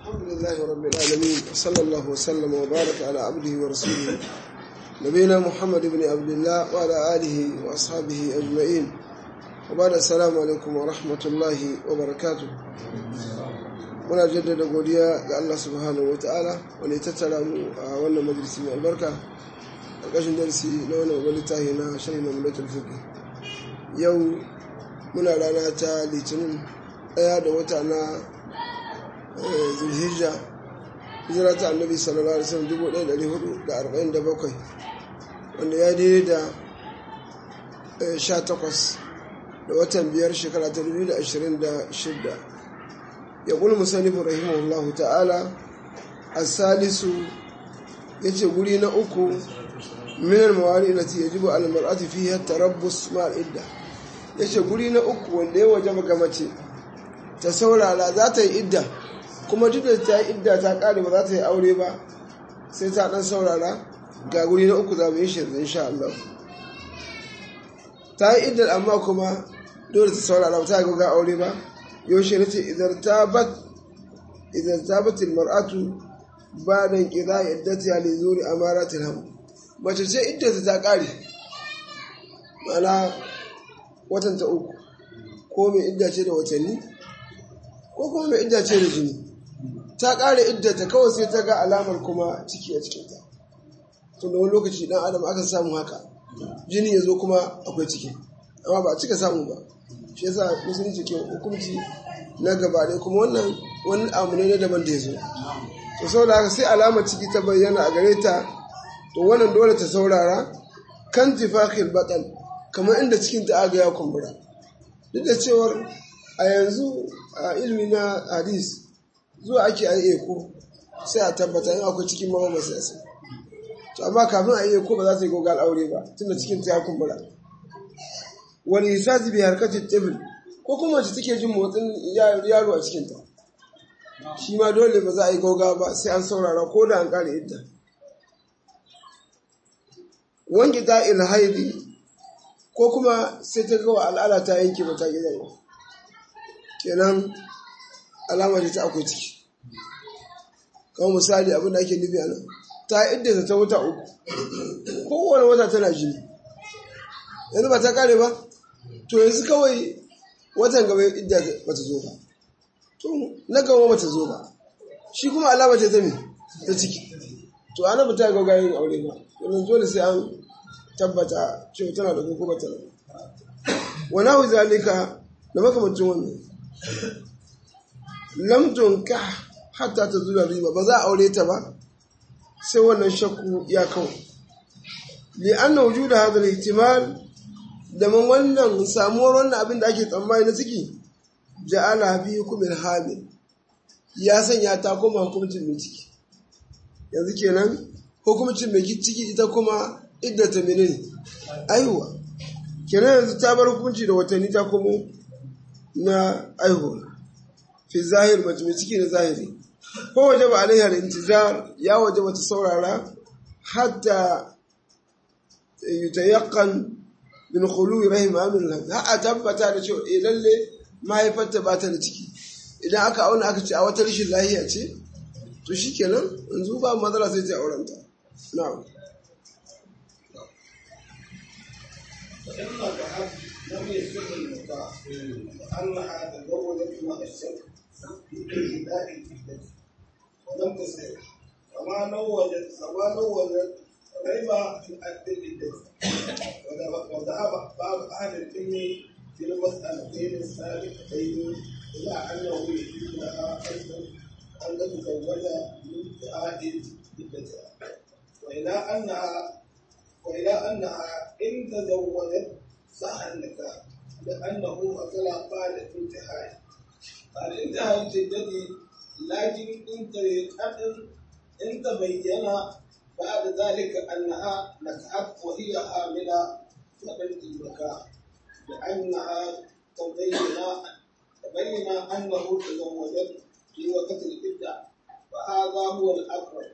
الحمد لله رب العالمين وصلى الله وسلم وبارك على عبده ورسوله نبينا محمد بن عبد الله وعلى آله وأصحابه أجمعين وبعد السلام عليكم ورحمة الله وبركاته. muna jaddada godiya ga Allah subhanahu wataala wanda ya tattara mu a wannan majalisi mai albarka ƙarƙashin darasi na wannan littafi na sharhi mamlatul fiqh. Yau muna rana ta Litinin 1 da wata na Zulhijja, hijira ta Annabi sallallahu alaihi wasallam 1447 wanda ya daidai da 18 da watan 5 shekara ta 2026. يقول المصنف رحمه الله تعالى الثالث يجي قولينا أكو من المواري التي يجب على المرأة فيها التربص مع العدة. يجي قولينا أكو وانده وجب قمتي تسول على ذات العدة كما جدا تاي عدة تاقالي وذات أوليبا سيتعطان سول على قولينا أكو ذا بيشير إن شاء الله. تاي عدة أما كما دولة تسول على وتاي قولي أوليبا yaushe nace idan tabat almar'atu ba'da qida iddatiha li zuri amaratil ham, mace ce iddata ta kare mana watan ta uku ko mai idda ce da watanni ko kuma mai idda ce da jini ta kare iddata kawai sai ta ga alamar kuma ciki a cikin ta. To da wani lokaci dan adam aka samu haka jini yazo kuma akwai ciki amma ba a cika samu ba, shi yasa musulunci ke hukunci na gaba ɗaya kuma wannan wani abu ne na daban da ya zo. To saboda haka sai alamar ciki ta bayyana a gare ta, to wannan dole ta saurara kan tifakil batal kamar inda cikin ta aga ya kumbura. Duk da cewar a yanzu a ilmi na hadis zuwa ake a eko sai a tabbata in akwai cikin mama masu yasa. To amma kafin a eko ba za ta yi gogal aure ba tunda cikin ta ya kumbura. Wani hisazi bi harkacin tibil ko kuma wacce take jin motsin yaro a cikinta, shi ma dole ba za a yi gauga ba sai an saurara ko da an kare idda. Wanki ta ilhaidi ko kuma sai ta gawa al'ada ta yanke ba ta gida ba, kenan alama ce ta akwai ciki. Kawai misali abin da ake nufi a nan ta idda ta wata uku, kowane wata tana jini, yanzu ba ta kare ba, to yanzu kawai watan gaba idda bata zo ba, to na gaba bata zo ba, shi kuma alama ce ta me ta ciki, to ana ba ta ga yin aure ba, yanzu dole sai an tabbata cewa tana da ko bata da. Wa nahu zalika da makamancin wannan lam tunka hatta ta zura riba, ba za a aure ta ba sai wannan shakku ya kawo, li anna wujuda hadha al-ihtimal da man wannan samuwar wannan abin da ake tsammani na ciki ja'ala fi hukumin hamil ya sanya ta kuma hukuncin mai ciki. Yanzu kenan hukuncin mai ciki ita kuma iddata menene aihuwa, kenan yanzu ta bar hukunci da watanni ta kuma na aihuwa fi zahir, mace mai ciki na zahiri ko waje ba alaihar intizar ya waje ba ta saurara hatta yutayaqqan bin khulu rahim amin lan ha tabbata da cewa lalle mahaifarta ba ta da ciki. Idan aka auna aka ce a wata rashin lahiya ce to shikenan yanzu ba matsala sai ta aurenta. Na'am. لم يسبق النكاح وأنها تزوجت مع الشك في ابتداء العدة ولم تصح كما نوجت ريبة في العدة وذهب بعض أهل العلم في المسألتين السابقتين إلى أنه يجوز لها أيضا أن تتزوج من ابتداء عدتها وإلى أنها إن تزوجت صح النكاح لأنه مثل بعد الانتهاء جدتي، لكن إن تبين بعد ذلك أنها نكحت وهي حاملة فقد النكاح لأنها تبين أنه تزوجت في وقت العدة فهذا هو الأقرب.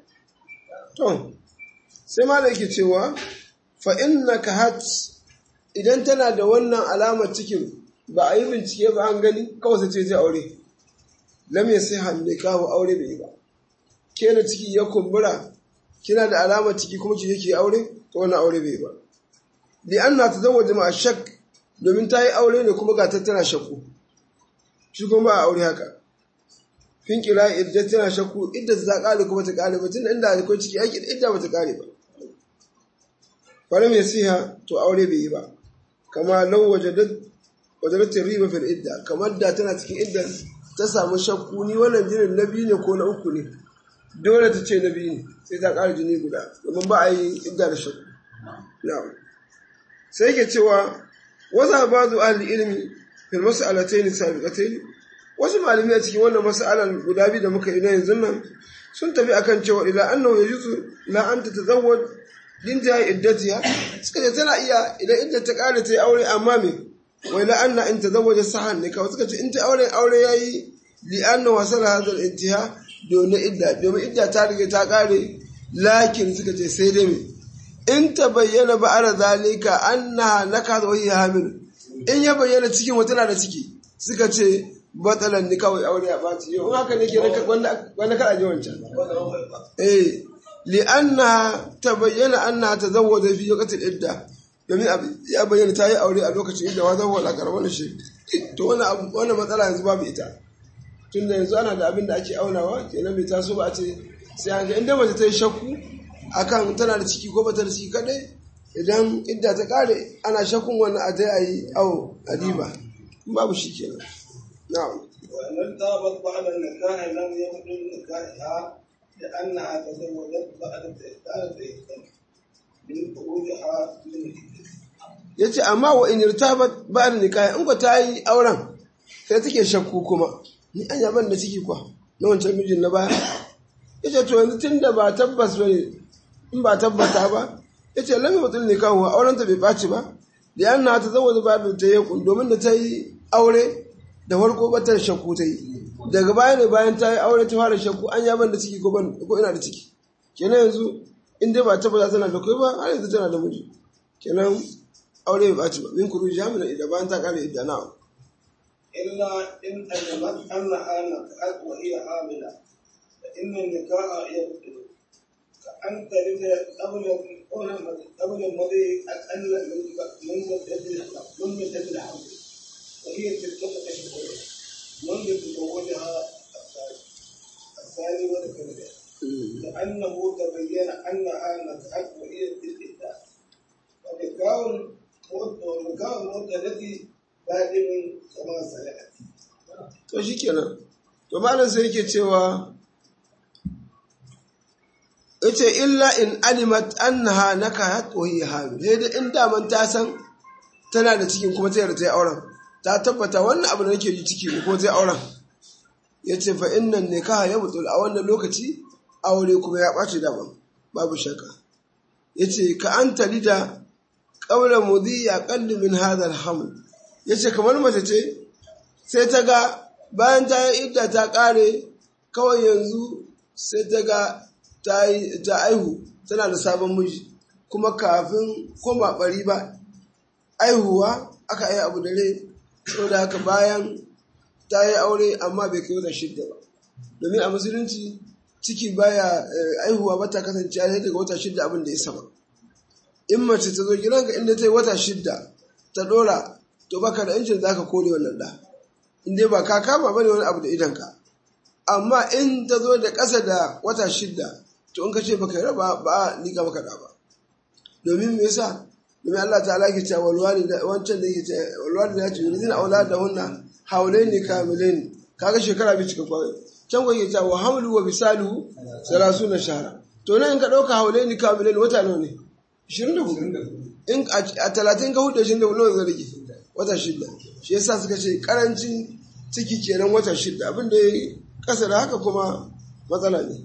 sai ma da yake cewa fa innaka hat idan tana da wannan alamar cikin ba a yi bincike ba an gani kawai sai ce aure lam yasiha nikahu aure bai ba ke da ciki ya kumbura kina da alamar ciki kuma ki yake aure to wannan aure bai ba li anna tazawwaja ma shak domin ta yi aure ne kuma ga tattana shakku shi kuma ba aure haka fin kira idda tana shakku idda ta kare kuma ta kare ba tun inda akwai ciki ake idda ba ta kare ba falam yasiha to aure bai yi ba kama law wajadat riba fil idda kamar da tana cikin idda ta samu shakku ni wannan jinin na biyu ne ko na uku ne dole ta ce na biyu ne sai ta ƙara jini guda domin ba a yi idda da shakku na'am sai ke cewa waza ba'du ahli ilmi fil mas'alatayn sabiqatayn wasu malami a cikin wannan mas'alan guda biyu da muka yi na yanzu nan sun tafi akan cewa ila annahu yajuzu la anta tazawwaj din ta iddatiha suka ce tana iya idan idda ta ƙara ta yi aure amma me wai la anna in tazawwaja sahan ne kawai suka ce in ta aure yayi li anna wasala hadha al-intiha domin idda ta riga ta kare lakin suka ce sai dai me in ta bayyana ba'ara zalika annaha nakaz wa hiya hamil in ya bayyana cikin wata na da ciki suka ce batalan ni kawai aure ya baci yau haka ne ke wanda kada ji wancan li annaha tabayyana annaha tazawwaja fi waqti al-idda domin ya bayyana ta yi aure a lokacin idda wa zawwa la karwana shi to wannan matsala yanzu babu ita tunda yanzu ana da abin da ake aunawa kenan bai taso ba a ce sai an ga inda mace ta yi shakku akan tana da ciki ko bata da ciki kadai idan idda ta kare ana shakkun wannan a ta yi awo a riba babu shi kenan na'am وأن تابت بعد النكاح لم يبدو نكاحها لأنها تزوجت بعد الإحسان من خروجها من العدة. yace amma wa in irtabat ba'da nikahi in ko ta yi auren sai take shakku kuma ni an yaban da ciki kwa na wancan mijin na baya yace to yanzu tunda ba tabbas bane in ba tabbata ba yace lam yutul nikahu auren ta bai baci ba da yana ta zawo ba da ta yi domin da ta yi aure da farko batar shakku ta yi daga baya ne bayan ta yi aure ta fara shakku an yaban da ciki ko ina da ciki kenan yanzu in dai ba tabbata tana da kai ba har yanzu tana da miji kenan aure bai baci ba min kuru jami'a idan bayan ta kare idda na إلا إن أجمت أنها نكحت وهي حاملة فإن النكاح يبطل كأن تلد قبل المضي أقل من مدة الحمل وهي 6 أشهر منذ تزوجها الثاني وذكرها لأنه تبين أنها نكحت وهي في الإدة ونكاح المدة التي daɗin kama sayati. To shi kenan, to malam sai yake cewa, yace illa in alimat annaha nakahat wa hiya hamil. Sai da in daman ta san tana da cikin kuma ta yarda ta yi auren. Ta tabbata wannan abu da nake ji ciki ne kuma ta yi auren. Yace fa innan nikaha yabtul a wannan lokaci aure kuma ya ɓace daban babu shakka. Yace ka anta lida qabla mudhi aqall min hadha al-haml. Ya ce kamar mace ce sai ta ga bayan ta yi idda ta ƙare kawai yanzu sai ta ga ta aihu tana da sabon miji kuma kafin koma bari ba aihuwa aka yi abu da rai saboda haka bayan ta yi aure amma bai kai wata 6 ba domin a musulunci ciki baya aihuwa ba ta kasance a daga wata 6 abin da ya sama in mace ta zo gidanka inda ta yi wata 6 ta dora to baka da yancin za ka kore wannan da in dai ba ka kama bane wani abu da idanka amma in ta zo da ƙasa da wata 6 to in ka ce baka raba ba a liƙa maka da ba domin me yasa domin Allah ta'ala ke cewa walwali da wancan da yake cewa walwali da ya ce yuzina auladahunna haulaini kamilaini kaga shekara bi cika kwai can ko yake cewa hamlu wa bisalu 30 shahra to nan in ka dauka haulaini kamilaini wata nawa ne 24 in a 30 ka hudu 24 nawa zai rage wata 6 shi yasa suka ce karancin ciki kenan wata 6 abinda ya kasa da haka kuma matsala ne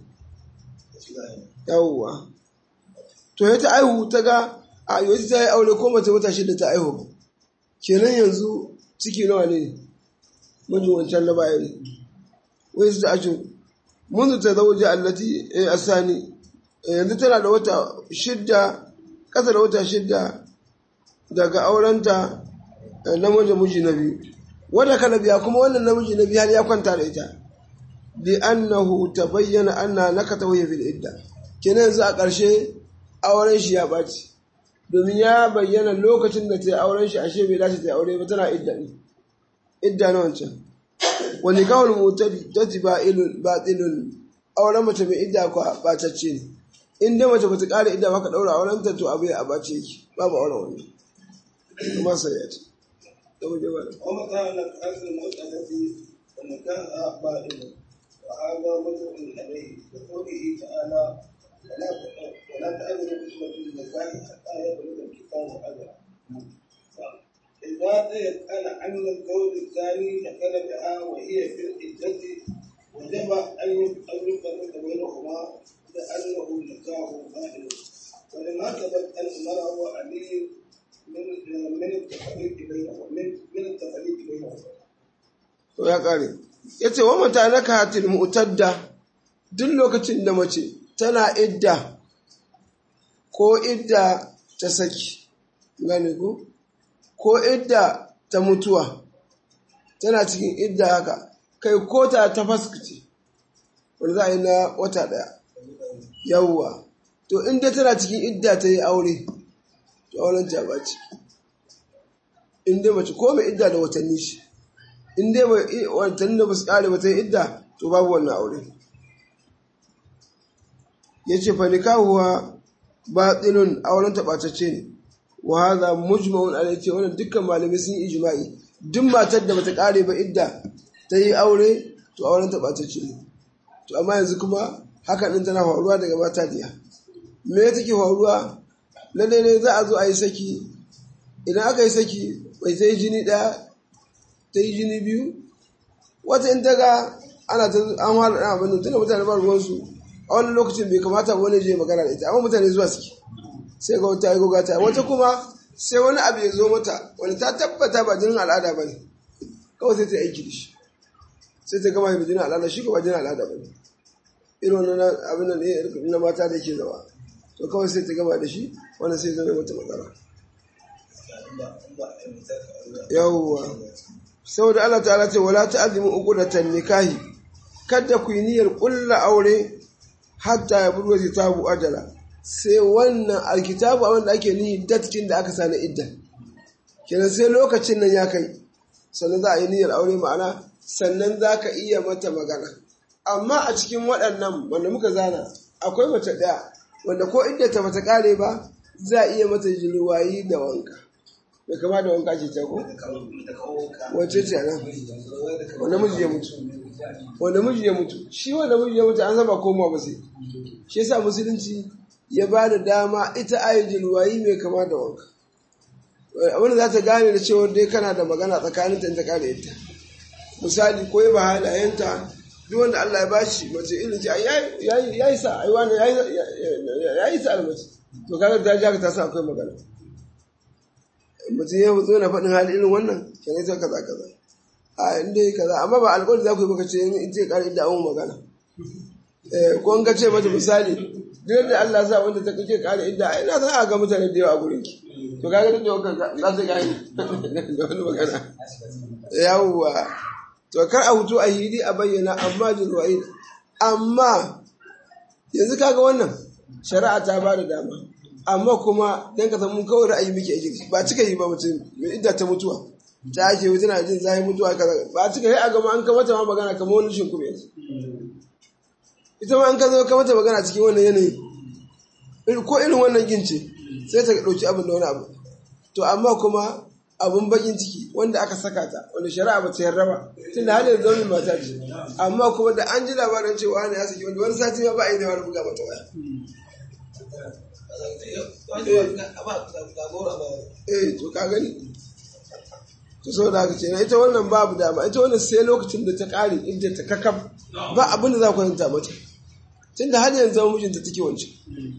yawwa to ya ta aihu ta ga a yau ta yi aure ko mace wata 6 ta aihu kenan yanzu ciki nawa ne mijin wancan na baya ne wai su ta ashe munzu ta zauje allati asani yanzu tana da wata 6 kasa da wata 6 daga aurenta namiji miji na biyu wanda kala biya kuma wannan namiji na biyu har ya kwanta da ita bi annahu tabayyana anna nakatahu fil idda kenan yanzu a ƙarshe auren shi ya ɓaci domin ya bayyana lokacin da ta yi auren shi ashe bai dace ta yi aure ba tana idda ne idda na wancan wani kawul mutadi ta ji batilun auren mace mai idda ko ɓatacce ne in dai mace bata ƙara idda ba ka ɗaura auren ta to abu ya ɓace yake babu auren wani kuma sai ya ce ومتى نكأت المؤتلف ونكاها باطل وهذا مدعو عليه بقوله تعالى ولا تأذن باسمة النكاح حتى يبلغ الكتاب أجله إذا تيقن أن الزوج الثاني دخل بها وهي في العدة وجب أن يفرق بينهما لأنه نكاح باطل ولما ثبت أن المرأة وعلي من التفريق بينهم to ya kare yace wa mata nakahatil mu'tadda duk lokacin da mace tana idda ko idda ta saki gane ko idda ta mutuwa tana cikin idda haka kai ko ta faskace wanda za a yi na wata daya yawwa to inda tana cikin idda ta yi aure to auren ta bace inda mace ko mai idda da watanni shi inda watanni da basu kare ba ta yi idda to babu wannan aure yace fa nikahuwa batilun auren ta bacacce ne wa hadha mujma'un alayhi wannan dukkan malamai sun yi ijma'i duk matar da bata kare ba idda ta yi aure to auren ta bacacce ne to amma yanzu kuma haka din tana faruwa daga mata diya me take faruwa lalle ne za a zo a yi saki idan aka yi saki bai sai jini ɗaya ta yi jini biyu wata in daga ana ta an fara ɗan abin da tunda mutane ba ruwansu a wani lokacin bai kamata wani je magana da ita amma mutane zuwa suke sai ga wata yi gogata wata kuma sai wani abu ya zo mata wani ta tabbata ba jinin al'ada ba ne kawai sai ta yi aiki da shi sai ta gama da jinin al'ada shi ko ba jinin al'ada ba ne irin wani abin da ne na mata da yake zawa to kawai sai ta gama da shi wannan sai zama wata matsala yawwa saboda Allah ta'ala ce wala ta'zimu uqdatan nikahi kada ku yi niyyar kulla aure hatta ya burwa kitabu ajala sai wannan alkitabu wanda ake niyyar datkin da aka sani idda kenan sai lokacin nan ya kai sannan za a yi niyyar aure ma'ana sannan za ka iya mata magana amma a cikin waɗannan wanda muka zana akwai mace ɗaya wanda ko idda ta bata kare ba za a iya mata jirwayi da wanka bai kama da wanka ce ta ko? wace ce nan? wanda miji ya mutu wanda miji ya mutu shi wanda miji ya mutu an zaba komawa ba sai shi yasa musulunci ya ba da dama ita ayi jirwayi mai kama da wanka abinda za ta gane da cewa dai kana da magana tsakanin ta kare ita misali ko ya ba halayenta duk wanda Allah ya bashi mace irin ce ya yi sa ai wani ya yi sa almaci to kaga ta ja ka ta sa akwai magana mutum ya zo na faɗin hali irin wannan kenan sai kaza kaza a inda yi kaza amma ba alƙawari za ku yi baka ce in ce ƙari da awon magana ko in ka ce mata misali duk da Allah sa wanda ta kake ƙari idda ai na san a ga mutane da yawa a gurin ki to kaga duk da wanka za su gani da wani magana yawwa to kar a hutu a hidi a bayyana amma jirwa'i amma yanzu kaga wannan shari'a ta ba da dama amma kuma dan ka san mun kawai ra'ayi muke ake ba cika yi ba mutum mai idda ta mutuwa ta ake wuce na jin zai mutuwa kaza ba cika yi a gama an kamata ma magana kamar wani shinkume yanzu ita ma an ka zo kamata magana cikin wannan yanayi ko irin wannan gince sai ta ɗauki abin da wani abu to amma kuma abun bakin ciki wanda aka saka ta wanda shari'a ba ta yarda ba tun da halin zaunin mata ce amma kuma da an ji labarin cewa wani ya saki wanda wani sati ma ba a yi da wani buga mata waya to ka gani to so da ce na ita wannan babu dama ita wannan sai lokacin da ta kare inda ta kakam ba abin da za ku yanta mata tun da halin zama mijinta take wancan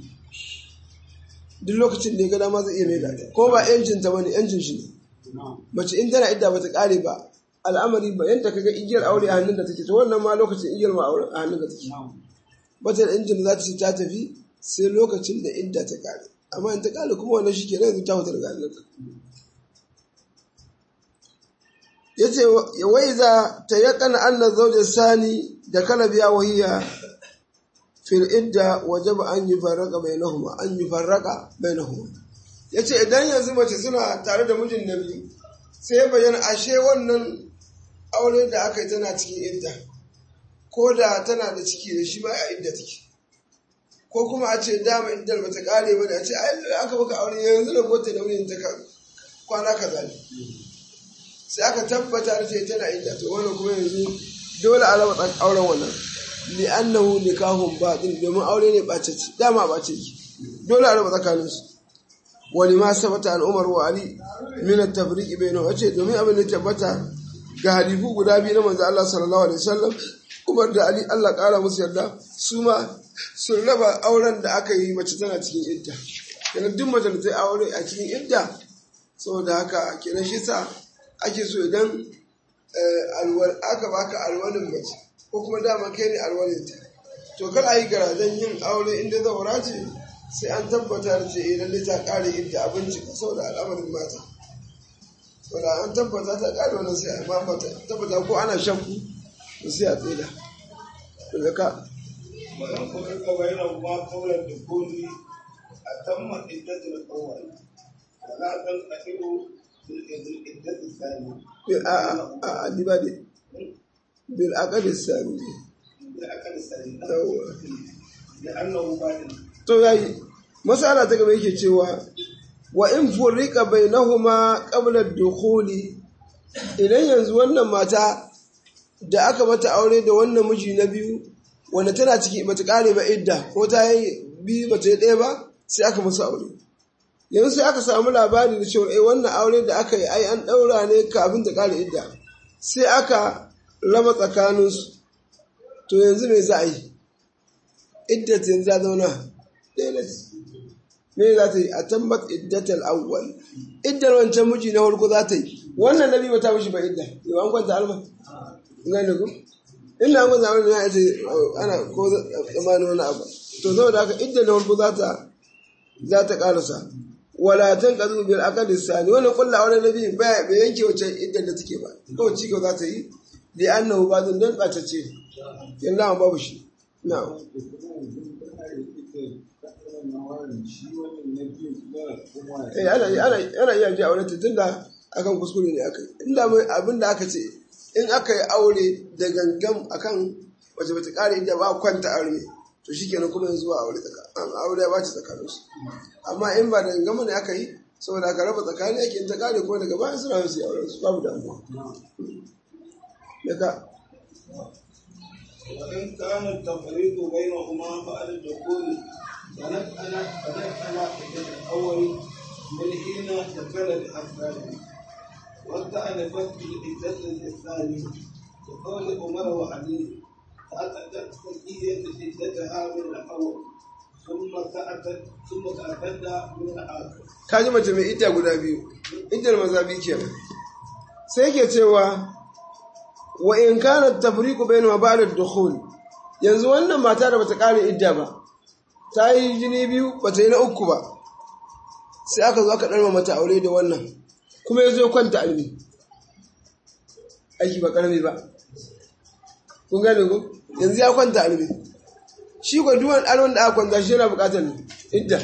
duk lokacin da ya ga dama zai iya mai gata ko ba yancinta bane yancin shi ne mace in tana idda bata kare ba al'amari ba yanta kaga igiyar aure a hannun da take to wannan ma lokacin igiyar ma aure a hannun da take bata da injin za ta ce ta tafi sai lokacin da idda ta kare amma in ta kare kuma wannan shi ke nan ta hutar ga hannun ta yace wa iza tayaqqana anna zawja sani da kalabiya wa hiya fil idda wajaba an yufarraqa bainahuma yace idan yanzu mace suna tare da mijin nabi sai bayyana ashe wannan aure da aka yi tana cikin idda ko da tana da ciki da shi ba a idda take ko kuma a ce dama iddar bata kare ba da a ce aka baka aure yanzu da bota da wani ta kwana kaza ne sai aka tabbata da ce tana idda to wannan kuma yanzu dole a raba auren wannan li'annahu nikahun batil domin aure ne baceci dama baceci dole a raba tsakaninsu wani ma sabata an Umar wa Ali min at-tafriq bainahu wace domin abin da tabbata ga halifu guda biyu na manzo Allah sallallahu alaihi wasallam Umar da Ali Allah kara musu yarda su ma sun raba auren da aka yi mace tana cikin idda kenan duk mace da ta aure a cikin idda saboda haka kenan shi sa ake so idan aka baka alwalin mace ko kuma dama kai ne alwalinta to kar a yi garajen yin aure inda zaura ce sai an tabbata da ce lalle ta kare idda abinci saboda al'amarin mata saboda an tabbata ta kare wannan sai a mata tabbata ko ana shakku to sai a tsira daga ka wannan kuma ka bayyana kuma kaulan da koli a tamma iddatul awwal wala kan ahiru bil iddatul thani a dibade bil aqd sani to yayi masala ta gaba yake cewa wa in furriqa bainahuma qabla ad-dukhuli idan yanzu wannan mata da aka mata aure da wannan miji na biyu wanda tana ciki bata kare ba idda ko ta yi biyu bata yi ɗaya ba sai aka musu aure yanzu sai aka samu labari da cewa wannan aure da aka yi ai an daura ne kafin ta kare idda sai aka raba tsakaninsu to yanzu me za a yi iddat yanzu za zauna ɗaya me za ta yi a tambat iddatal awwal iddar wancan miji na farko za ta yi wannan nabi ba ta mishi ba idda yau an kwanta alma ina da ku ina an kwanta alma ya ce ana ko tsammanin wani abu to saboda haka iddar na farko za ta karasa wala tanqadu bil aqd sani wannan kullu wani nabi bai yanke wacce iddar da take ba kawai ci gaba za ta yi li annahu ba'dun dan tsatace yalla babu shi na'am ana iya ji aure tunda akan kuskure ne aka yi inda abin da aka ce in aka yi aure da gangam akan wace bata kare inda ba kwanta aure to shikenan kuma yanzu aure ya bace tsakaninsu amma in ba da gangam ne aka yi saboda aka raba tsakani ake in ta kare ko daga bayan suna su yi aure su babu damuwa daga وإن كان التفريق بينهما بعد الدخول فنفعل الأول من حين دخل الثاني واستأنفت بالعدة الثاني وقول عمر وعلي فأتت تزكية عدتها من الأول ثم تأكد من الآخر. kaji mace mai idda guda biyu iddar mazabi kenan sai yake cewa wa in kana tafriqu bainahuma ba'da ad-dukhul yanzu wannan mata da bata kare idda ba ta yi jini biyu bata yi na uku ba sai aka zo aka darma mata aure da wannan kuma yazo kwanta almi aiki ba karami ba kun gane ko yanzu ya kwanta almi shi ko duwan alwan da aka kwanta shi yana bukatar idda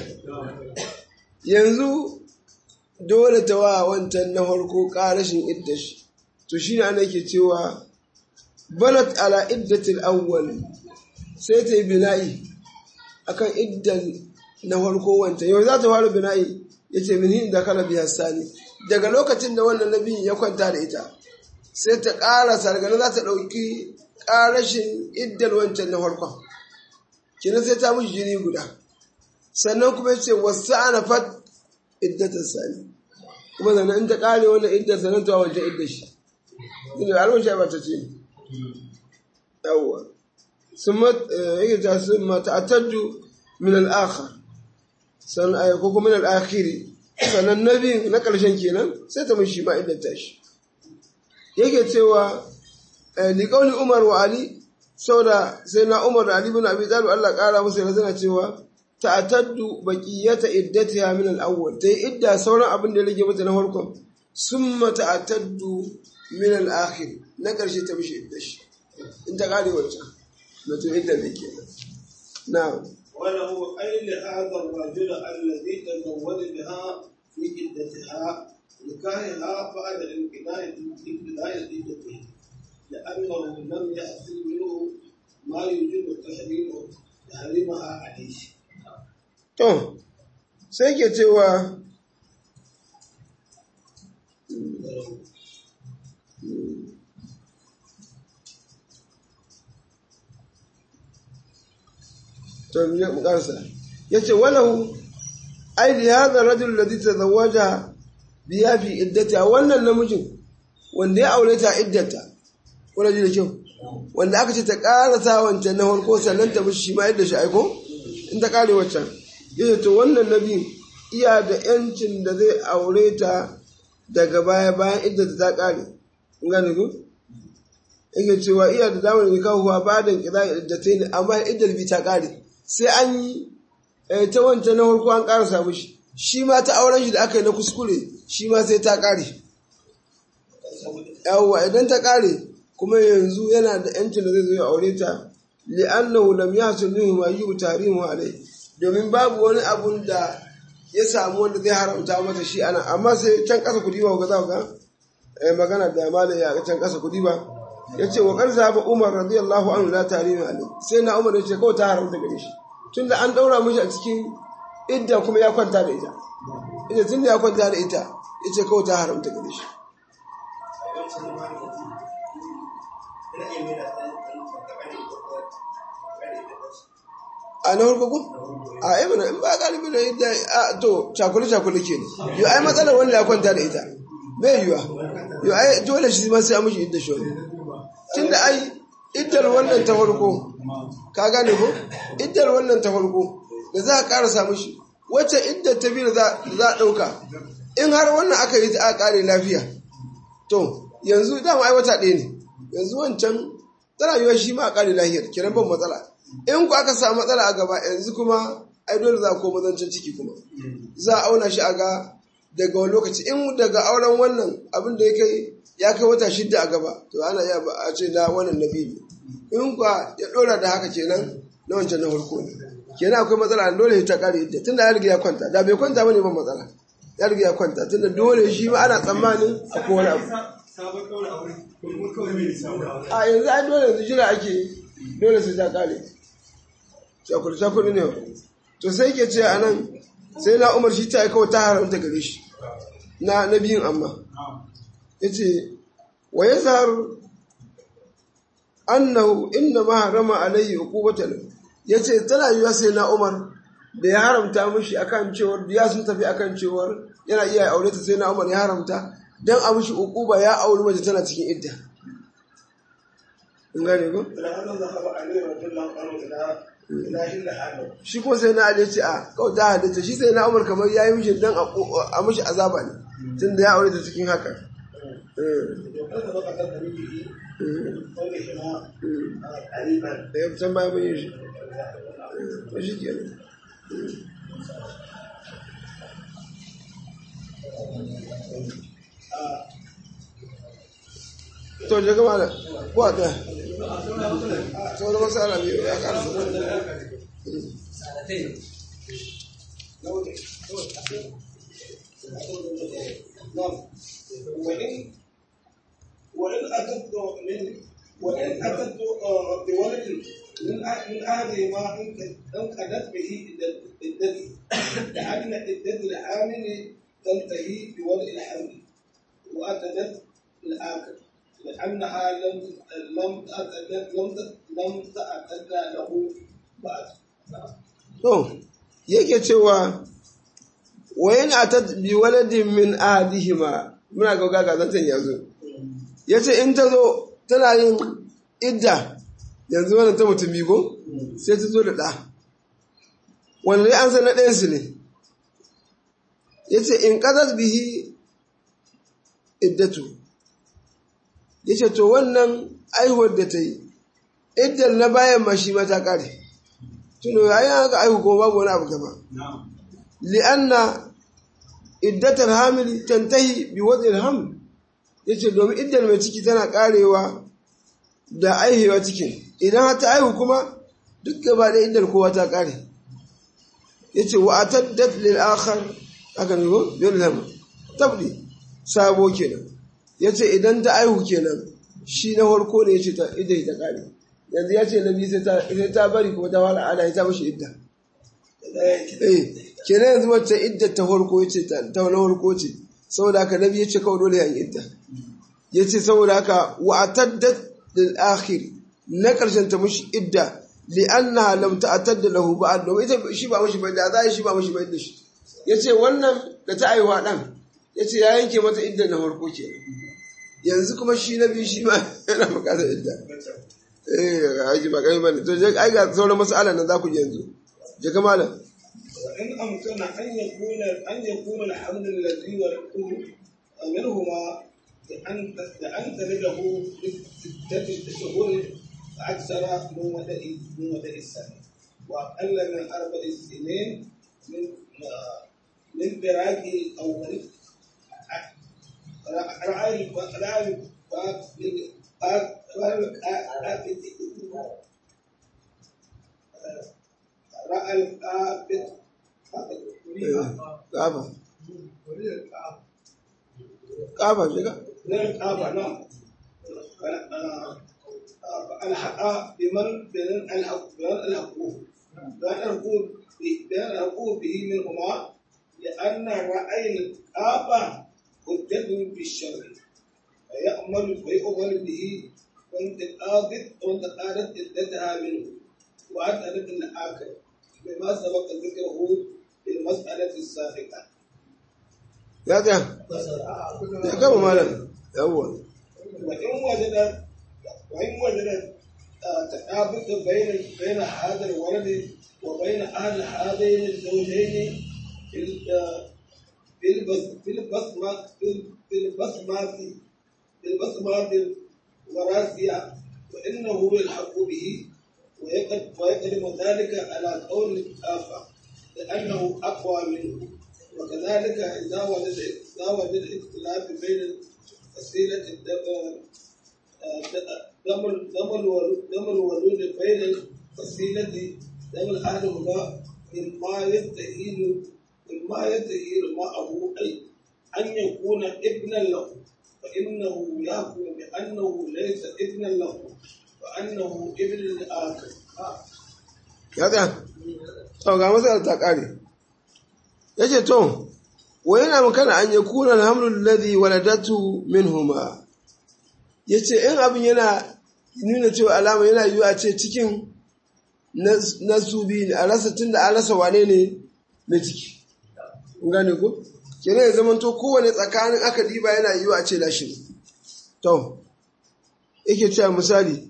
yanzu dole ta wa wancan na farko karashin idda shi to shi ne ana yake cewa banat ala iddatil awwal sai ta yi bina'i akan iddan na farko wancan yau za ta fara bina'i yace min da kala biya sani daga lokacin da wannan nabi ya kwanta da ita sai ta ƙara sargana za ta ɗauki ƙarashin iddan wancan na farkon kina sai ta mishi jini guda sannan kuma yace wasa'anafat iddatas sani kuma sannan in ta ƙare wannan iddan sannan ta wancan iddan shi ina alwashi ba ta ce yawwa summa yake ta summa ta'taddu min al-akhir san ay ko kuma min al-akhiri sanan nabi na karshen kenan sai ta mishi ba idan tashi yake cewa li qawli Umar wa Ali sauda sai na Umar da Ali ibn Abi Talib Allah kara musu yana cewa ta'taddu baqiyata iddatiha min al-awwal tai idda sauran abin da ya rage mata na farkon summa ta'taddu min al-akhir na karshe ta mishi idda shi in ta kare wancan na to idda ne kenan na'am وله أي لهذا الرجل الذي تزوج بها في عدتها نكاحها بعد انقضاء عدته لأنه لم يحصل منه ما يجب تحريمها عليه. to sai ke cewa yace walahu ai li hadha rajul alladhi tazawwaja biya fi iddata wannan namijin wanda ya aure ta iddata wala ji da kyau wanda aka ce ta karasa wancan na farko sannan ta bishi ma yadda shi aiko in ta kare wancan yace to wannan nabi iya da yancin da zai aure ta daga baya bayan iddata ta kare kun gane ku yake cewa iya da damar da kawo ba da kida iddatai ne amma iddar bi ta kare sai an yi ta wancan na farko an karasa mishi shi ma ta auren shi da aka yi na kuskure shi ma sai ta kare yawwa idan ta kare kuma yanzu yana da yancin da zai zo ya aure ta li'annahu lam yahsul minhu ma yubu tahrimu alai domin babu wani abun da ya samu wanda zai haramta mata shi ana amma sai can kasa kudi ba ga za ga magana da malai ya can kasa kudi ba yace wa qad zaba umar radiyallahu anhu la tahrimu alai sai na umar yace kawai ta haramta gare shi tunda an daura mishi a cikin idda kuma ya kwanta da ita tunda ya kwanta da ita yace kawai ta haramta gare shi a na harko ko a yi mana in ba galibi da ita to cakuli ke ne yau ai matsalar wanda ya kwanta da ita bai yiwa yau ai dole shi ma sai mishi idda shi wani tun da ai iddar wannan ta farko ka gane ko iddar wannan ta farko da za a karasa mishi wacce iddar ta biyu za a ɗauka in har wannan aka yi ta a ƙare lafiya to yanzu dama ai wata ɗaya ne yanzu wancan tana yiwa shi ma a ƙare lahiyar kiran ban matsala in ku aka samu matsala a gaba yanzu kuma ai dole za a koma zancen ciki kuma za a auna shi a ga daga wani lokaci in daga auren wannan abin da ya kai wata 6 a gaba to ana iya a ce na wannan na biyu in kuwa ya ɗora da haka kenan na wancan na farko ne kenan akwai matsala dole ta ƙare yadda tunda ya riga ya kwanta da bai kwanta bane ban matsala ya riga ya kwanta tunda dole shi ma ana tsammanin akwai wani abu a yanzu ai dole yanzu jira ake dole sai ta kare shakuri ne to sai ke ce a nan sai na umar shi ta yi kawai ta haramta gare shi na biyun amma ya ce wa ya zahar annahu inna ma harama alayhi uqubatan ya ce tana yiwa sai na umar da ya haramta mishi akan cewar ya sun tafi akan cewar yana iya aure ta sai na umar ya haramta dan a mishi uquba ya auri mace tana cikin idda in gane ko shi ko sai na ali ce a kawai ta halitta shi sai na umar kamar ya yi mishi dan a mishi azaba ne tun da ya aure ta cikin haka ya fi can bayan mun yi shi to shi ke to je gama da kuwa ta sau da masu ala biyu ya karsa وإن أتت بولد من أهل ما انقضت به عدته لأن عدة الحامل تنتهي بولد الحمل وأتت الآخر لأنها لم تأتت له بعد. to yake cewa wayan atat bi waladin min ahadihima muna ga zantan yanzu yace in ta zo tana yin idda yanzu wannan ta mutum biyu ko sai ta zo da ɗa wanda an san na ɗayansu ne yace in qadar bihi iddatu yace to wannan aihuwar da ta yi iddar na bayan ma shi ma ta kare tuno yayin haka aihu ko babu wani abu gaba li'anna iddatul hamil tantahi bi wad'i al-haml yace domin iddar mai ciki tana karewa da aihewa cikin idan har ta aihu kuma duk gaba da iddar kowa ta kare yace wa ataddat lil akhar aka ne ko bilham tabdi sabo kenan yace idan ta aihu kenan shi na farko ne yace ta idda ta kare yanzu yace nabi sai ta bari kuma ta wala ana ta mishi idda kenan yanzu wacce idda ta farko yace ta na farko ce saboda haka nabi yace kawai dole ya idda yace saboda haka wa ataddat lil akhir na karshen ta mishi idda li'annaha lam ta'tadda lahu ba'd domin ita shi ba mishi bai da za shi ba mishi bai da shi yace wannan da ta aiwa dan yace ya yanke mata idda na farko kenan yanzu kuma shi na biyu shi ma yana bukatar idda aji ba kai bane to je ai ga sauran mas'ala nan za ku je yanzu je ka malam wa in amkana an yakuna alhamdu alladhi warqu minhuma an talidahu sittati shuhur أكثر من وداء السنة وأقل من 4 سنين من براء أو رأي الحق بمن الحقوق به منهما لأن رأي الآباء حجة بالشرع ويؤمن به وانتقادت عدتها منه وأدلت الآخر بما سبق ذكره في المسألة السابقة. يا كم مالا أول وإن وجد تطابق بين هذا الولد وبين أهل هذين الزوجين في البصمات الوراثية فإنه يلحق به ويقدم ذلك على قول الآخر لأنه أقوى منه وكذلك إذا وجد اختلاف بين فصيلة دم الولود بين الفصيلة دم أحدهما مما يستهيل معه أي أن يكون ابنا له فإنه يحكم بأنه ليس ابنا له وأنه ابن الآخر. to ga matsalar ta kare yace to wa yana makana an yakuna alhamdu alladhi waladatu minhuma yace in abin yana nuna cewa alama yana yiwa ce cikin nasubi ne a rasa tunda an rasa wane ne na ciki kun gane ko kenan ya zaman to kowane tsakanin aka diba yana yiwa ce lashi to yake cewa misali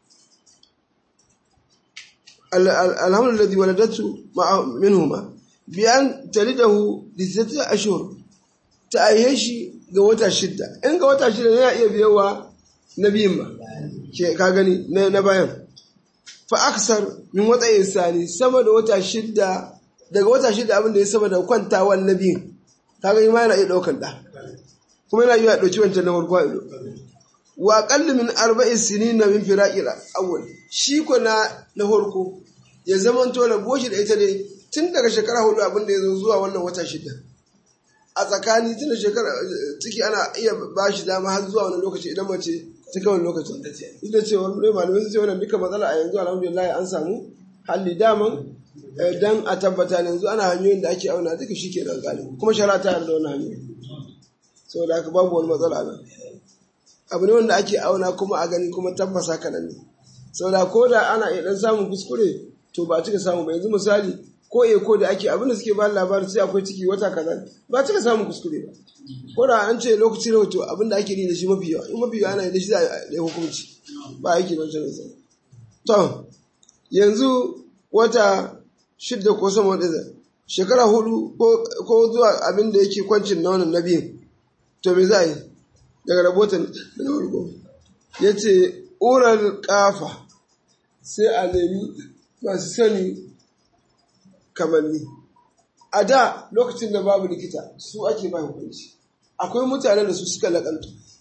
الحمد الذي ولدته منهما بأن تلده لستة أشهر تأيهشي قوتا شدة إن قوتا شدة لا يبيوا نبيما كاغني نبايم فأكثر من وطا إنساني سمد وطا شدة daga wata shida abin da ya saba da kwantawan nabiyin kaga ma yana iya daukan da kuma yana iya dauki wancan na farko ido wa aqall min 4 sinin min firaqil awwal shi ko na farko ya zaman to rabo shi da ita ne tun daga shekara 4 abin da ya zo zuwa wannan wata shida a tsakani tun da shekara ciki ana iya ba shi dama har zuwa wannan lokaci idan mace ta kai wannan lokacin ita ce wannan malamai sun ce wannan duka matsala a yanzu alhamdulillah an samu halli daman dan a tabbata yanzu ana hanyoyin da ake auna duka shi ke da galibi kuma shari'a ta yarda wannan hanyoyi saboda haka babu wani matsala nan abu ne wanda ake auna kuma a gani kuma tabbasa kanan ne saboda ko da ana iya dan samun kuskure to ba cika samu ba yanzu misali ko da ake abin da suke ba labarin sai akwai ciki wata kaza ba cika samun kuskure ba ko da an ce lokaci ne to abin da ake yi da shi mafi yawa in mafi yawa ana yi da shi za a hukunci ba aiki don canza sai to yanzu wata 6 ko sama da shekara 4 ko zuwa abin da yake kwancin na wannan nabiyin to me za a yi daga rabotan na farko ya ce ural kafa sai a nemi masu sani kamanni a da lokacin da babu likita su ake ba hukunci akwai mutanen da su suka lakantu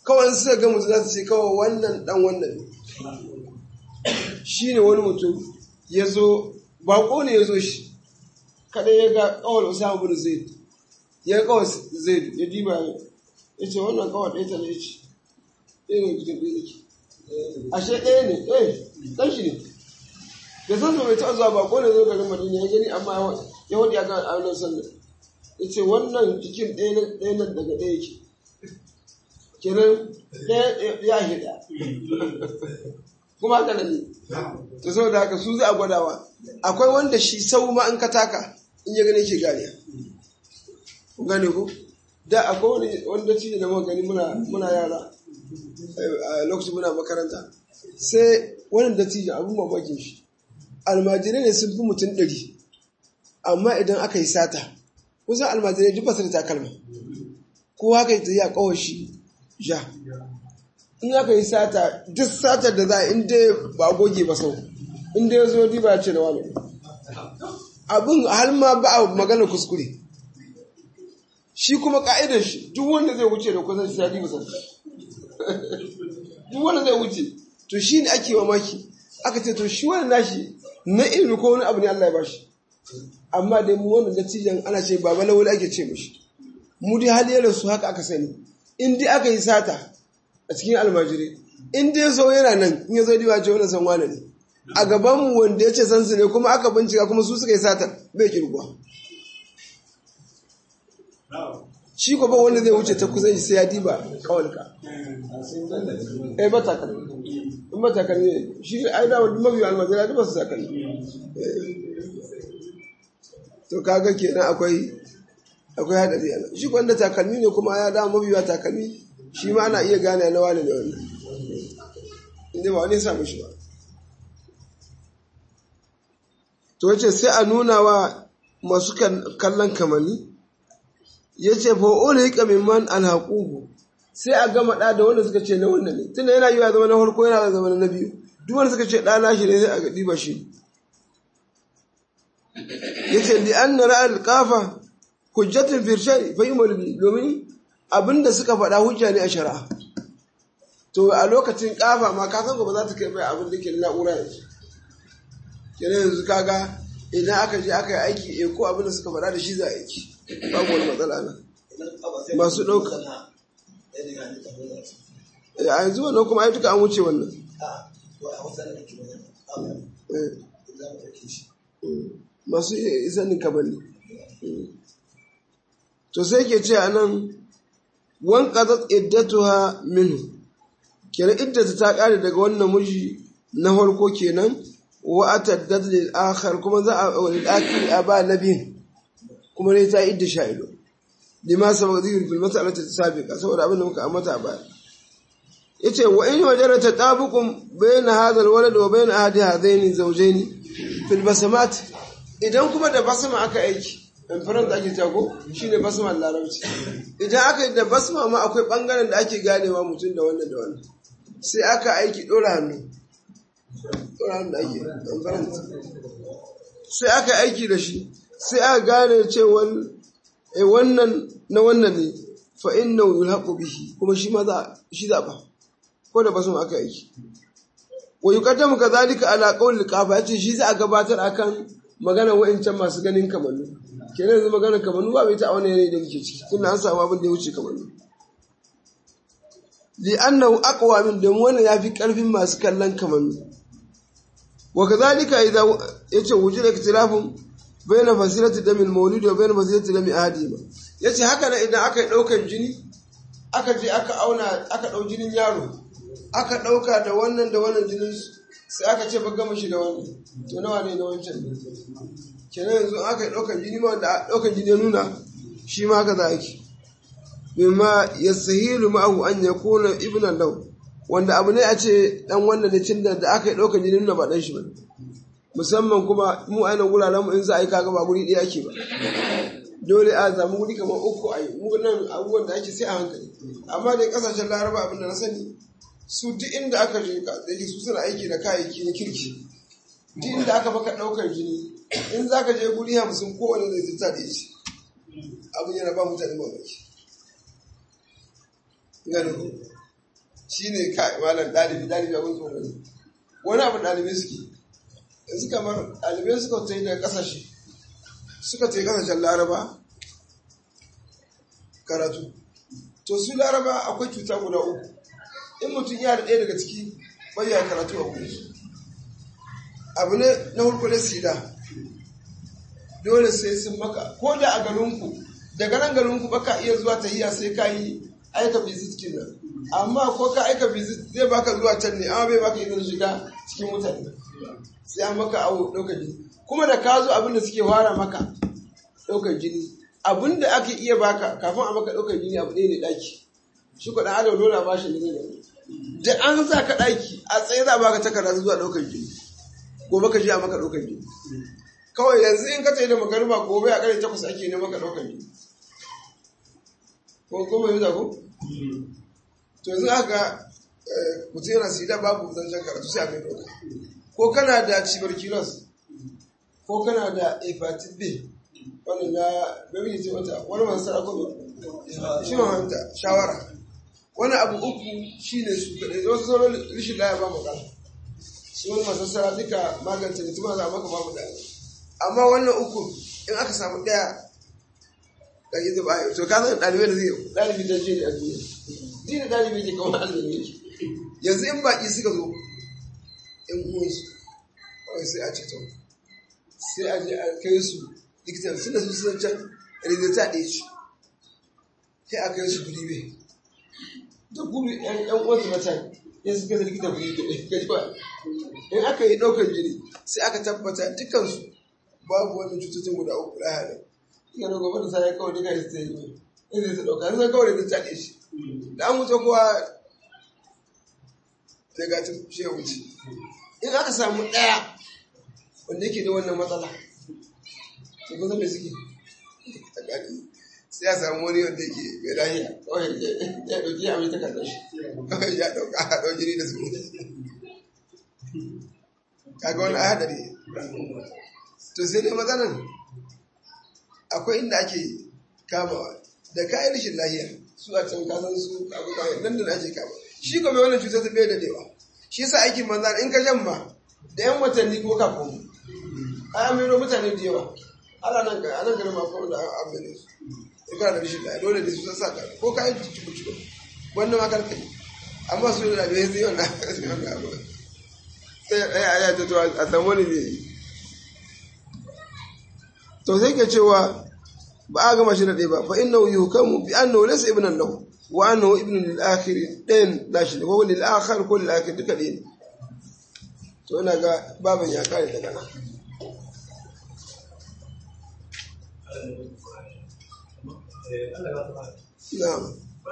kawai suka ga mutum za su ce kawai wannan dan wannan ne. Shi ne wani mutum ya zo bako ne ya zo shi kada ya ga kawai Usama bin Zaid ya ga kawai Zaid ya diba ya ce wannan kawai ɗaya ta ne ce ɗaya ne cikin ɗaya yake ashe ɗaya ne ɗan shi ne da san su bai taɓa zuwa bako ne zo garin Madina ya gani amma ya wadi a kan auren sallah ya ce wannan cikin ɗaya nan daga ɗaya yake kenan ɗaya ya hida kuma haka nan ne to saboda haka su za a gwadawa akwai wanda shi sau ma an ka taka in ya gane ke gane ku gane ku da akwai wanda ci da muka gani muna yara a lokacin muna makaranta sai wani dattijan abin mamakin shi almajirai ne sun fi mutum 100 amma idan aka yi sata kusan almajirai duk basu da takalma ko haka yi ta yi a kawai shi ja in aka yi sata duk satar da za a inda ba goge ba sau inda ya zo diba ce da wani abin har ma ba a magana kuskure shi kuma ka'idar shi duk wanda zai wuce da kusan shi ya diba sau duk wanda zai wuce to shi ne ake mamaki aka ce to shi wani nashi na ilimi ko wani abu ne Allah ya bashi amma dai mu wannan dattijan ana ce baba lawali ake ce mishi mu dai haliyar su haka aka sani in dai aka yi sata a cikin almajiri in dai zo yana nan in ya zo diba ce wannan san wane ne a gaban mu wanda ya ce san su ne kuma aka bincika kuma su suka yi sata bai kirguwa shi ko ba wanda zai wuce ta kusan sai ya diba kawalka ba takalmi in ba takalmi shi ai da wani mabiyu almajira da ba su takalmi to kaga kenan akwai hadari ana shi wanda takalmi ne kuma ya da mabiyu takalmi shi ma ana iya gane na wani da wani inda ba wani samu shi ba to yace sai a nuna wa masu kallon kamani yace fa ulika mimman alhaquhu sai a gama da wanda suka ce na wannan ne tunda yana yiwa zama na farko yana zama na biyu duk wanda suka ce da na shi ne sai a ga diba shi yace li anna ra'al qafa hujjatun fi shari fa yumal bi domin abinda suka faɗa hujja ne a shari'a to a lokacin kafa ma ka san ba za ta kai mai abin da ke na'ura yanzu kenan yanzu kaga idan aka je aka yi aiki ko abin da suka faɗa da shi za a aiki babu wani matsala nan masu ɗauka a yanzu wannan kuma ai duka an wuce wannan masu isanin kabali to sai ke ce a nan wanka za iddatuha minhu kenan iddata ta ƙare daga wannan miji na farko kenan wa ataddat lil akhar kuma za a lil akhir aba nabiyin kuma ne ta idda sha'ido lima sabaq dhikr fil mas'alati sabiqa saboda abin da muka ambata ba yace wa in wajara tatabukum bayna hadha alwalad wa bayna ahadi hadaini zawjaini fil basamat idan kuma da basma aka aiki in faranta ake tago shine basma larabci idan aka yi da basma ma akwai bangaren da ake ganewa mutum da wannan da wannan sai aka aiki dora hannu da ake in faranta sai aka aiki da shi sai aka gane cewa wannan na wannan ne fa innahu yulhaqu bihi kuma shi ma shi zaba ko da basma aka aiki wa yuqaddamu kadhalika ala qawli qafa yace shi za a gabatar akan magana wa'incan masu ganin kamannu kenan yanzu magana kamannu ba bai ta wani yanayi da muke ciki tunda an samu abin da ya wuce kamannu li annahu aqwa min dam wannan yafi karfin masu kallon kamannu wa kadhalika idza yace wujida ikhtilafun bayna fasilati damil mawlid wa bayna fasilati dami ahadima yace haka ne idan aka daukan jini aka je aka auna aka dau jinin yaro aka dauka da wannan jinin sai aka ce ba gama shi da wannan to nawa ne na wancan kenan yanzu aka daukan jini ma wanda daukan jini nuna shi ma haka za a yi bima yasahilu ma'ahu an yakuna ibnan law wanda abu ne a ce dan wannan da cin da aka yi daukan jini nuna ba dan shi ba musamman kuma mu aina guraren mu in za a yi kaga ba guri ɗaya ake ba dole a zamu guri kamar 3 a yi mu nan abubuwan da ake sai a hankali amma dai kasashen laraba abin da na sani su duk inda aka je ka da su suna aiki da kayayyaki na kirki duk inda aka baka ɗaukar jini in za ka je guri 50 kowane zai zita da shi abin yana ba mutane mamaki gani ko shi ne malam ɗalibi abin tsoro ne wani abu ɗalibai suke yanzu kamar ɗalibai suka ta yi daga ƙasashe suka ta yi ƙasashen laraba karatu to su laraba akwai cuta guda uku in mutum ya da ɗaya daga ciki bayyana karatu a kuma su abu ne na hulkule sida dole sai sun maka ko da a garinku daga nan garinku baka iya zuwa tahiya sai ka yi aika visit kenan amma ko ka aika visit zai baka zuwa can ne amma bai baka izinin shiga cikin mutane sai an maka awo ɗaukar jini kuma da ka zo abin da suke fara maka ɗaukar jini abin da ake iya baka kafin a maka ɗaukar jini abu ɗaya ne ɗaki shi ko ɗan adam dole a bashi ne da an za ka ɗaki a tsaye za a baka takarda zuwa ɗaukar jini gobe ka je a maka ɗaukar jini kawai yanzu in ka tayi da magariba gobe a ƙarfe 8 ake ne maka ɗaukar jini ko mai yuza ko? To yanzu aka mutum yana sida babu zancen karatu sai a mai ɗauka ko kana da tuberculosis ko kana da hepatitis B wani na bari ce wata wani masu sarako shi ma hanta shawara wani abu uku shi ne su kaɗai wasu sauran rishin laya ba mu ƙasa su wani masu sarara duka magance ne tuma za a maka babu da amma wannan uku in aka samu ɗaya da yi zuba a to ka san ɗalibai da zai ɗalibi da je ne a duniya dina ɗalibi ne kawai an zane yake yanzu in baƙi suka zo in uwansu kawai sai a ce to sai a je a kai su likitan suna su sun can rizata ɗaya ce sai a kai su guri bai duk guri ɗan uwansu matan ya suka zai likitan guri bai in aka yi ɗaukar jini sai aka tabbata dukansu babu wani cututun guda uku ɗaya halin ina da gobe da sai kawai duka da sai yi in zai dauka sai kawai da ta shi da an mutu kowa sai ga ta shi wuce in aka samu daya wanda yake da wannan matsala to ko zai suke sai ya samu wani wanda yake mai lahiya kawai ya dauki ya mai takardar shi kawai ya dauka a dau jini da su kaga wani hadari to sai dai matsalan akwai inda ake kamawa da kayan rashin lahiya su a can kasan su abu kawai nan da ake kama shi kuma wannan cutar ta bai da dewa shi yasa aikin manza in ka jan ma da yan watanni ko kafin ai an mero mutane da yawa ala nan ga anan garin ma kuma da an mero su in kana da rashin lahiya dole da su san saka ko kayan cikin wannan ma karka yi amma su da bai zai wannan abu sai ai ta to a samu wani zai yi to sai ke cewa ba a gama shi da ɗaya ba fa innahu yukamu bi annahu laysa ibnan lahu wa annahu ibnun lil akhir ɗayan nashi ne ko lil akhir ko lil akhir duka ɗaya ne to ina ga baban ya kare daga nan na'am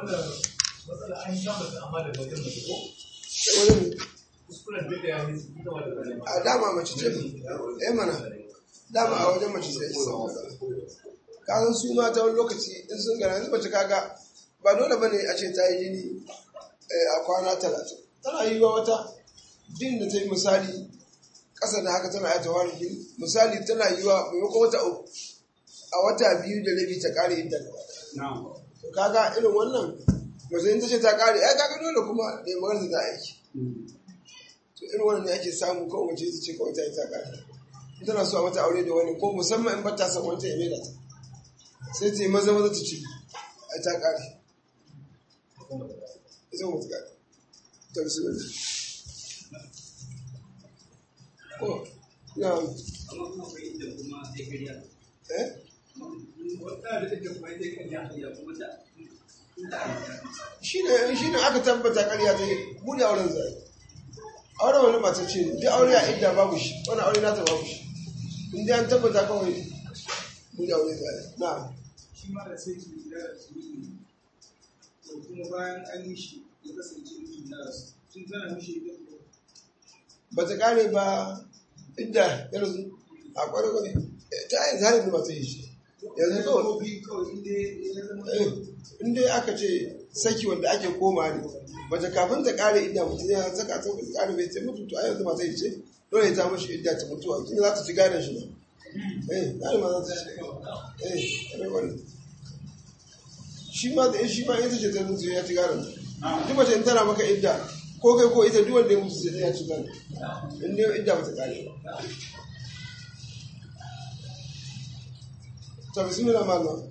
a dama mace ce ne mana dama a wajen mace sai isa kasan su mata wani lokaci in sun gana yanzu mace kaga ba dole ba ne a ce ta yi jini a kwana 30 tana yi wa wata din da ta yi misali ƙasa da haka tana aita wani jini misali tana yi wa maimakon wata uku a wata 2 da rabi ta ƙare inda gaba to kaga irin wannan mace in ta ce ta ƙare ya kaga dole kuma da magana ta aiki to irin wannan ne ake samu kawai mace ta ce kawai ta yi ta ƙare tana so a mata aure da wani ko musamman in bata san wanta ya mai da ta sai ta yi maza ta ci a ta kare ita mutu kare ta bisu da ko ya shi ne aka tabbata karya ta yi buɗe auren zai auren wani mata ce ne duk aure a idda babu shi wani aure nata babu shi inda an tabbata kawai buɗe aure zai na shi ma da sai ki da shi to kuma bayan an yi shi ya kasance miji na rasu tun tana mishi da ba ta kare ba idda yanzu a kwarai ta yi zahari da masu yi shi yanzu kawai inda aka ce saki wanda ake koma ne bata kafin ta kare idda mutum ya saka ta kare bai ta mutu to a yanzu masu yi ce dole ta mashi idda ta mutuwa kin za ta ci gadon shi ne gane ma za ta ci wani shi ma da shi ma yanzu ce ta mutu ya ci gadon duk mace in tana maka idda ko kai ko ita duk wanda ya mutu sai ya ci gado in dai idda ba ta kare ba ta bismillah mallam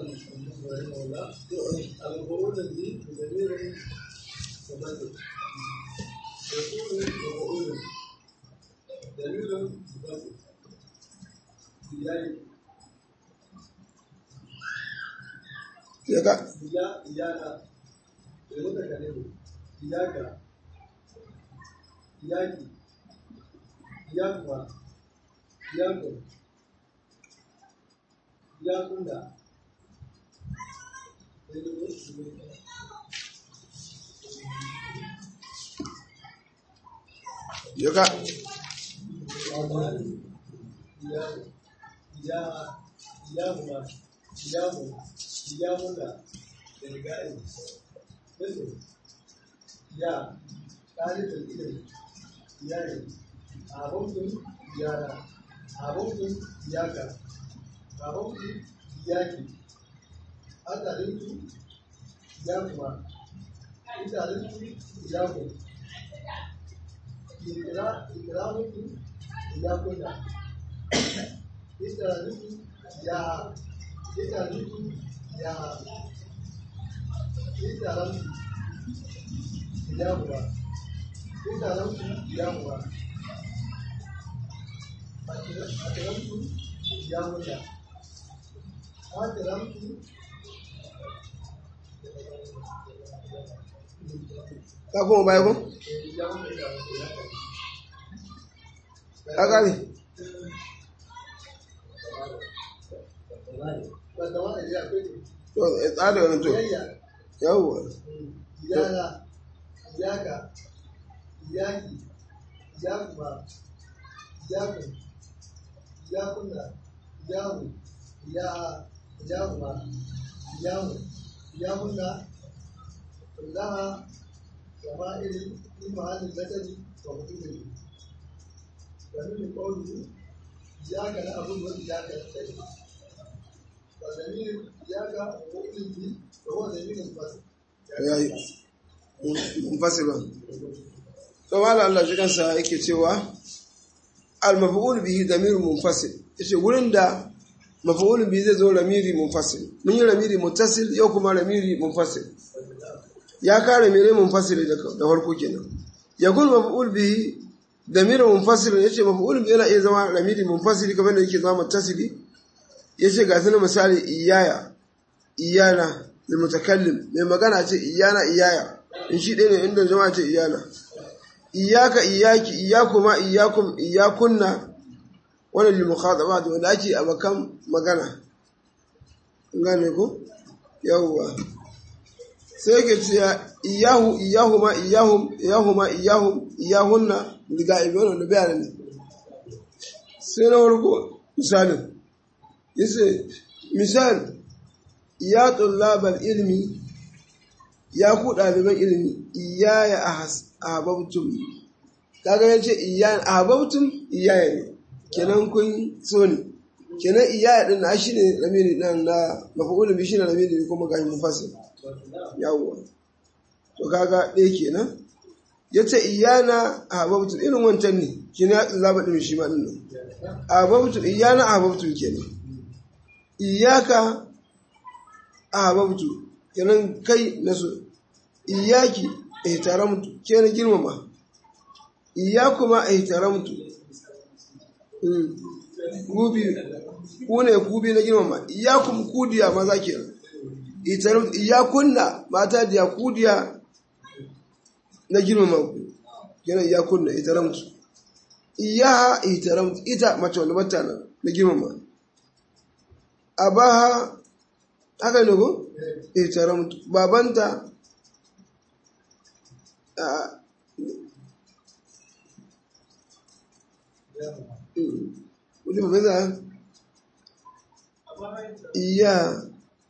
القرون الدين بضمير مبدل يقول وقول دليل مبدل يقع إيانا المتكلم إياك إياكي إياكما إياكم إياكنا يقع إياهما إياهم إياهنا للغائب مثل يا طالب العلم إياي أعبدتم إيانا أعبدتم إياك أعبدتم إياك أتعلمتم إياكما إتعلمتم إياكم إكرامكم إياكنا إتعلمتم إياها إتعلمتم إياها إتعلمتم إياهما إتعلمتم إياهما أكرمتم إياهما أكرمتم ka kuma baya ko ka gane to tsada wani to yawwa iyana iyaka iyaki iyakuma iyakun iyakunna iyahu iyaha iyahuma iyahu iyakunna kullaha شمائل في محل البدن وحدوده ومن قوله إياك نعبد وإياك نستعين وضمير إياك مؤمن به وهو ضمير منفصل munfasilan to wala Allah ji kansa yake cewa al-maf'ul bihi damir munfasil yace gurin da maf'ul bihi zai zo lamiri munfasil mun yi lamiri muttasil yau kuma lamiri munfasil ya kare mere munfasil da farko kenan yakun maf'ul bihi damir munfasil yace maf'ul bihi yana iya zama lamiri munfasil kamar da yake zama muttasili yace ga sanin misali iyaya iyana lil mutakallim mai magana ce iyana iyaya in shi ɗaya ne inda jama'a ce iyana iyaka iyaki iyakuma iyakum iyakunna wannan lil mukhatabat wanda ake abakan magana gane ko yawwa sai yake cewa iyahu iyahuma iyahum iyahuma iyahum iyahunna daga ibn da bayanan ne sai na farko misalin yace misal ya tullabal ilmi ya ku ɗaliban ilimi iyaya ahbabtum kaga yace iyaya ahbabtum iyaya ne kenan kun so ne kenan iyaya din na shine lamiri nan na maf'ul bi shine lamiri kuma ga mufassir yawa to kaga dai kenan yace iyana ahbabtum irin wancan ne kenan ya tullaba din shi ma din nan ahbabtum iyana ahbabtum kenan iyaka ahbabtum kenan kai na so iyaki ihtaramtu ke na girmama iyakuma ihtaramtu gubi ku ne gubi na girmama iyakum kudiya maza kenan ihtaramtu iyakunna mata diya kudiya na girmama ku kenan iyakunna ihtaramtu iyaha ihtaramtu ita mace wanda bata na girmama abaha haka ne ko ihtaramtu babanta wani babanta iya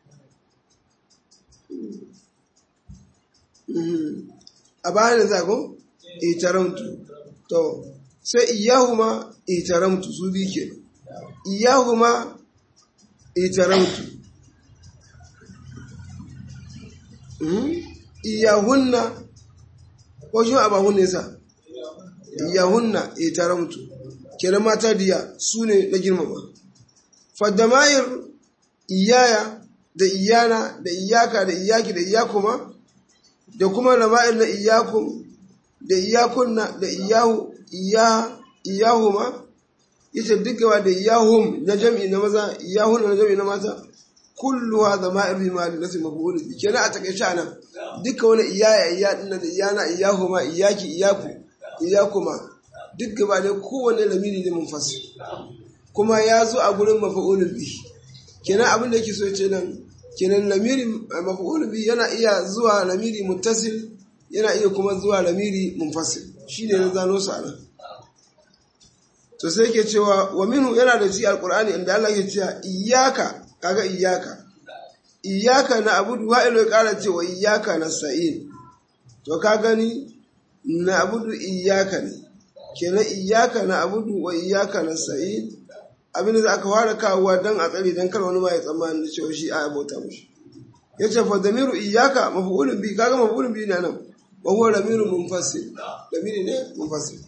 a bayan za ko ihtaramtu to sai iyahuma ihtaramtu su bi ke iyahuma ihtaramtu iyahunna ko shi abahunna yasa iyahunna tare mutu kenan mata diya su ne na girmama faddamayir iyaya da iyana da iyaka da iyaki da iyakuma da kuma lama'ir na iyakun da iyakunna da iyahu iyahuma ita dukkan da iyahum na jami'i na maza iyahun na jami'i na mata kulluha zama'ir bi mali nasi maf'ul bi kenan a takeice anan dukkan wani iyaya iya dinna da iyana iyahuma iyaki iyaku iyakuma duk gaba da kowane lamiri ne munfasil kuma ya zo a gurin maf'ul bi kenan abin da yake so yace nan kenan lamiri maf'ul bi yana iya zuwa lamiri muttasil yana iya kuma zuwa lamiri munfasil shine na zano su anan to sai yake cewa wa minhu yana da ji alqur'ani inda Allah yake cewa iyyaka kaga iyyaka na abudu wa ilo kara cewa iyyaka nasta'in to ka gani na abudu iyyaka ne kenan iyyaka na abudu wa iyyaka nasta'in abin da aka fara kawowa dan a tsari dan kar wani ma ya tsammani da cewa shi a abota mushi yace fa damiru iyyaka maf'ulun bi kaga maf'ulun bi ne nan wa huwa damiru munfasil damiri ne munfasil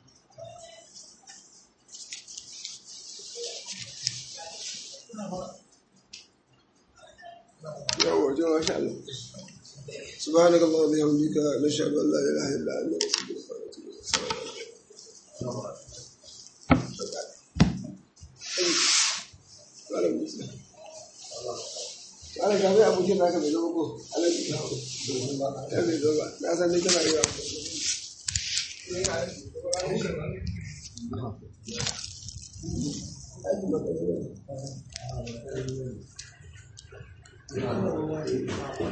يوم ما شاء الله سبحانك اللهم وبحمدك نشهد ان لا اله الا انت نستغفرك ana kame abokin naka mai zama ko alaji ya mai zama na san ne kana yi wa